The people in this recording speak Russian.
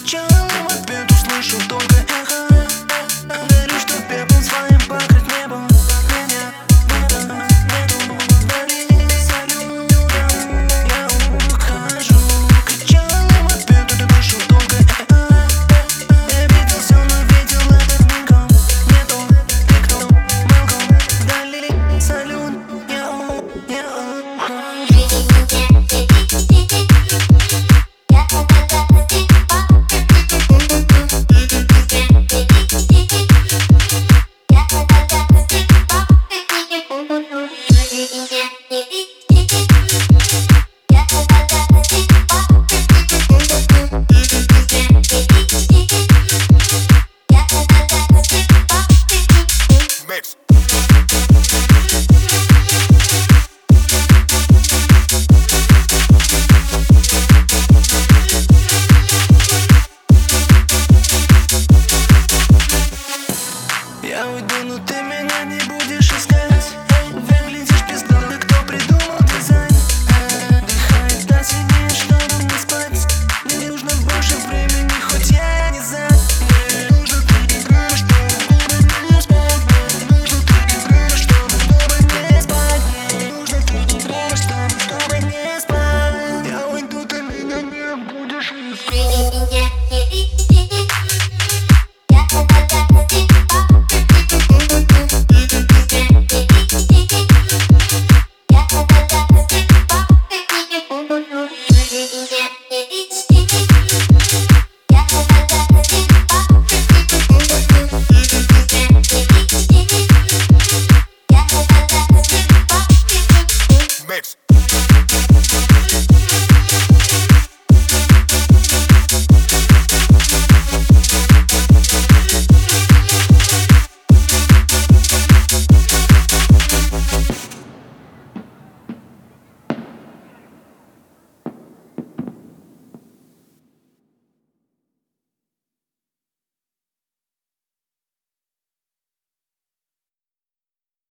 кричал, в ответ услышал только эхо. Верю, что пеплом своим покрыть небо. Меня нету вдали, салютом я ухожу. Кричал, в ответ услышал только эхо. Я видел все, но видел это мигом. Нету никто, мелком вдали, салют я ухожу. Mix. Я уйду, но ты меня не будешь искать. Выглядишь бездомно, кто придумал дизайн. Дыхает до синее, чтобы не спать. Мне нужно больше времени, хоть я не за. Мне нужно 3 игры, чтобы не спать. Мне нужно 3 игры, чтобы не спать. Мне нужно 3 игры, чтобы не спать. Я уйду, ты меня не будешь искать. Mix.